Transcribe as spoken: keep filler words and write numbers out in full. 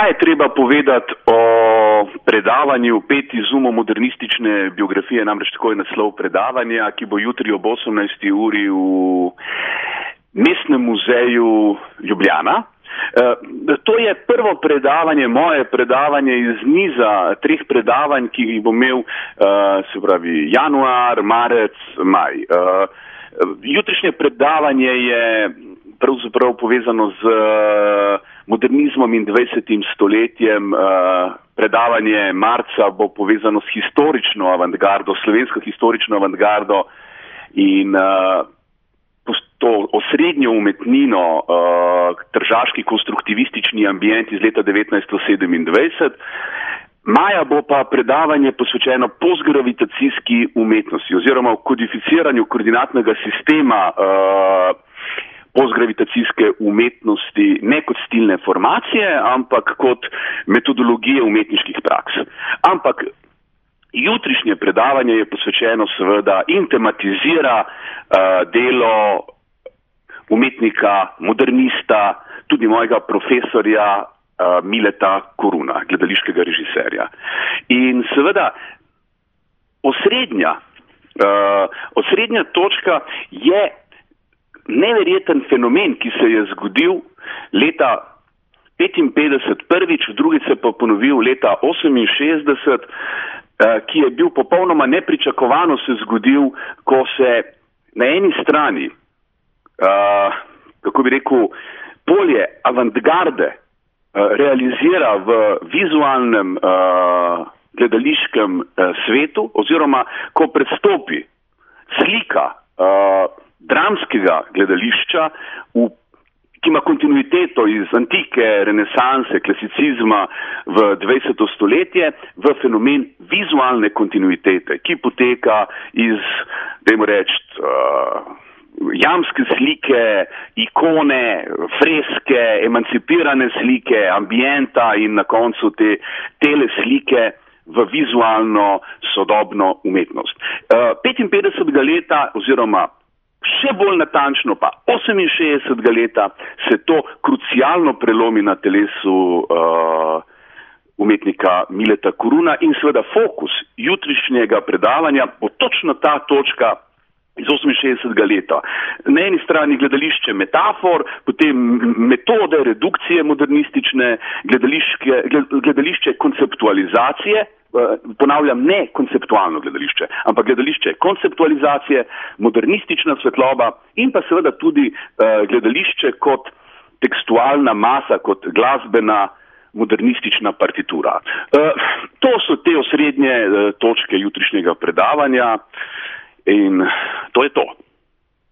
Kaj je treba povedati o predavanju Pet izumov modernistične biografije, namreč tako je naslov predavanja, ki bo jutri ob osemnajsti uri v Mestnem muzeju Ljubljana. To je prvo predavanje, moje predavanje iz niza treh predavanj, ki jih bom imel, se pravi, januar, marec, maj. Jutrišnje predavanje je pravzaprav povezano z modernizmom in dvajsetim stoletjem. Predavanje marca bo povezano s historično avantgardo, slovensko historično avantgardo in to osrednjo umetnino, tržaški konstruktivistični ambient iz leta devetnajststo sedemindvajset. Maja bo pa predavanje posvečeno postgravitacijski umetnosti oziroma kodificiranju koordinatnega sistema postgravitacijske umetnosti, ne kot stilne formacije, ampak kot metodologije umetniških praks. Ampak jutrišnje predavanje je posvečeno seveda in tematizira uh, delo umetnika, modernista, tudi mojega profesorja uh, Mileta Koruna, gledališkega režiserja. In seveda osrednja, uh, osrednja točka je neverjeten fenomen, ki se je zgodil leta petinpetdeset prvič, drugič se pa ponovil leta oseminšestdeset, ki je bil popolnoma nepričakovano se zgodil, ko se na eni strani, uh, kako bi rekel, polje avantgarde uh, realizira v vizualnem uh, gledališkem uh, svetu, oziroma ko predstopi slika uh, dramskega gledališča, v, ki ima kontinuiteto iz antike, renesanse, klasicizma v dvajseto stoletje, v fenomen vizualne kontinuitete, ki poteka iz, dajmo reči, uh, jamske slike, ikone, freske, emancipirane slike, ambienta in na koncu te tele slike v vizualno sodobno umetnost. Uh, petinpetdesetega leta oziroma še bolj natančno pa oseminšestdesetega leta se to krucialno prelomi na telesu uh, umetnika Mileta Koruna in seveda fokus jutrišnjega predavanja bo točno ta točka iz oseminšestdesetega leta. Na eni strani gledališče metafor, potem metode redukcije modernistične, gledališče konceptualizacije, ponavljam, ne konceptualno gledališče, ampak gledališče konceptualizacije, modernistična svetloba in pa seveda tudi uh, gledališče kot tekstualna masa, kot glasbena modernistična partitura. Uh, to so te osrednje uh, točke jutrišnjega predavanja in to je to.